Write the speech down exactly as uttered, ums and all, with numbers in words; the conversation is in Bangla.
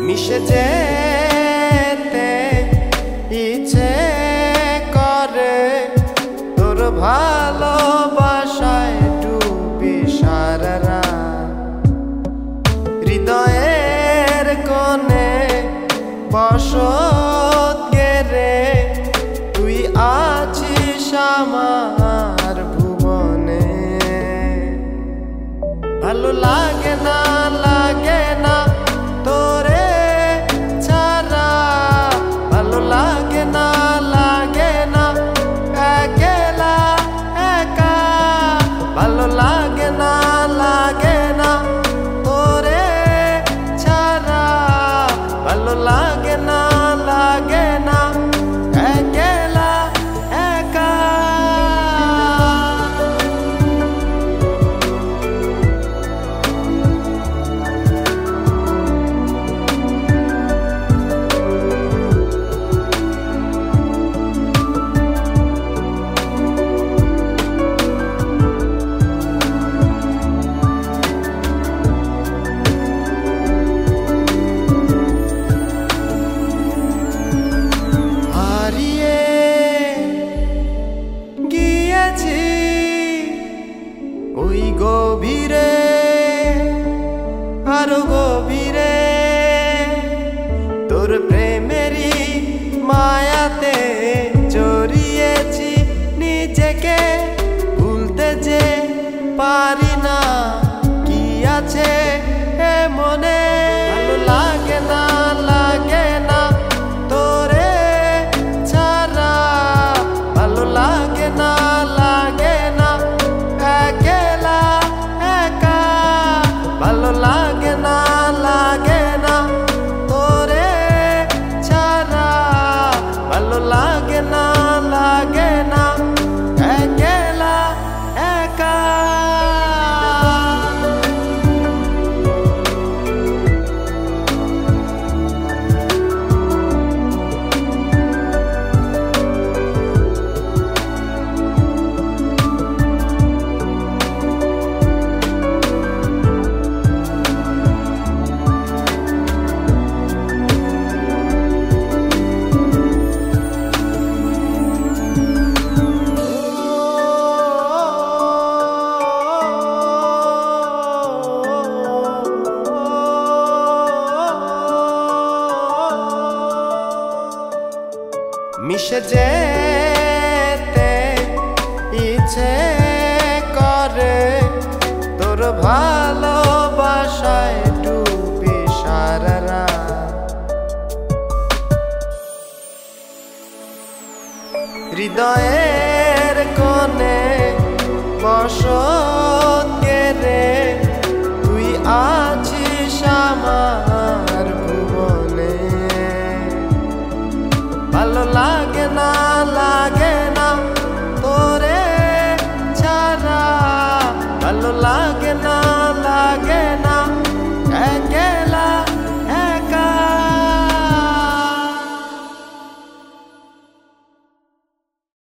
মিশে যেতে ইচ্ছে করে তোর ভালোবাসায় ডুবি সারা রাত। হৃদয়ের কোণে বসত গেরে তুই আছিস আমার ভুবনে। ভালো লাগে না লাগে না তোরে ছাড়া, ভালো লাগে না লাগে না একেলা একা, ভালো লাগে না লাগে না তোরে ছাড়া, ভালো লাগে না লাগে না একেলা একা। ওই গভীরে আরো গভীরে তোর প্রেমেরই মায়াতে জড়িয়েছি নিজেকে, ভুলতে যে পারি না কি আছে এ মনে। ভালো লাগে না লাগে না তোরে ছাড়া, ভালো লাগে না লাগে না একেলা একা, ভালো লাগে না লাগে না তোরে ছাড়া, ভালো লাগে না লাগে না একেলা একা। মিশে যেতে ইচ্ছে করে তোর ভালোবাসায় ডুবি সারা রাত। হৃদয়ের কোণে বসত গেরে তুই আ